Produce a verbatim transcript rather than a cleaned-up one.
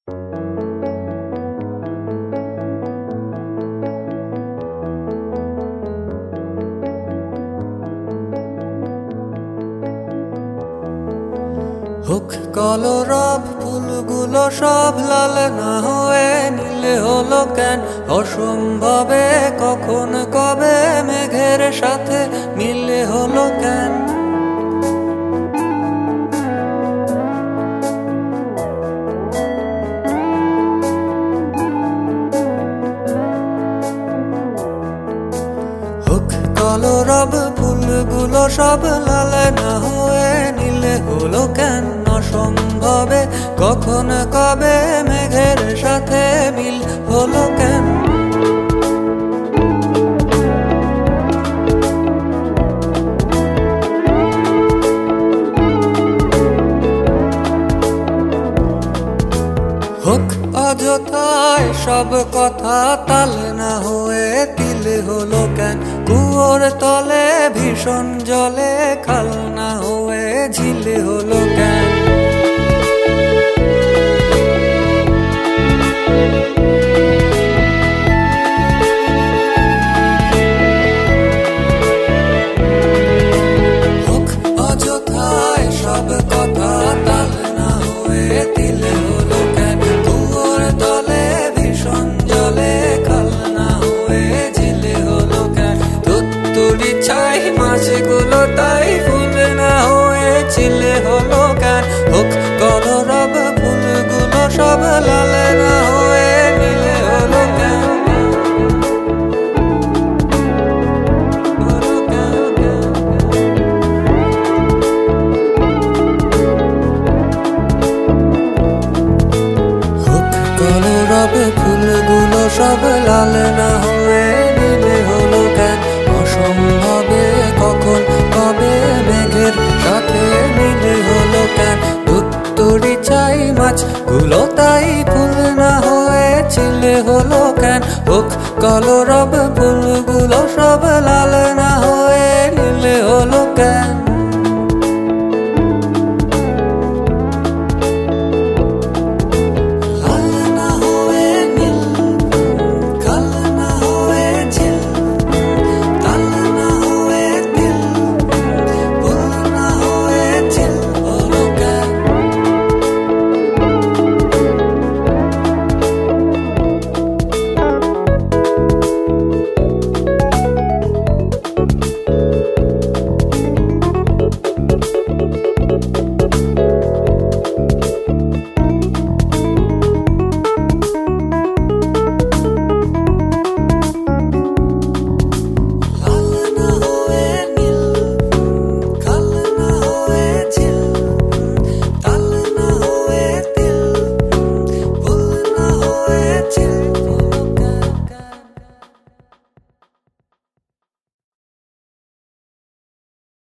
হোক কলরব ফুলগুলো সব লাল না হয়ে নীলে হলো কেন? অসম্ভবে কখন কবে মেঘের সাথে মিলে হলো কেন? হোক কলরব ফুলগুলো সব লাল না হয়ে নীলে হলো কেন? অসম্ভবে কখন কবে মেঘের সাথে মিল হলো কেন? হোক অযথায় সব কথা তাল না হয়ে তিলে হলো কেন? কুয়োর তলে ভীষণ জলে খাল না হয়ে ঝিলে হলো কেন? হোক অযথায় সব কথা তাল না হয়ে তিলে হলো কেন? কুয়োর তলে ভীষণ জলে খাল না হয়ে ঝিলে হলো কেন? তুত্তুরি ছাই মাছগুলো তাই ফুল না হয়ে ছিলে হলো কেন? হোক কলরব ফুলগুলো সব লাল না হয়ে নীলে হলো কেন? হোক কলরব ফুলগুলো সব লাল না হয়ে নীলে হলো কেন? অসম্ভবে কখন কবে মেঘের সাথে মিলে হলো কেন? ধুত্তুরি চাই মাছগুলো তাই ফুল না হয়ে ছিলে হলো কেন? হোক কলরব ফুল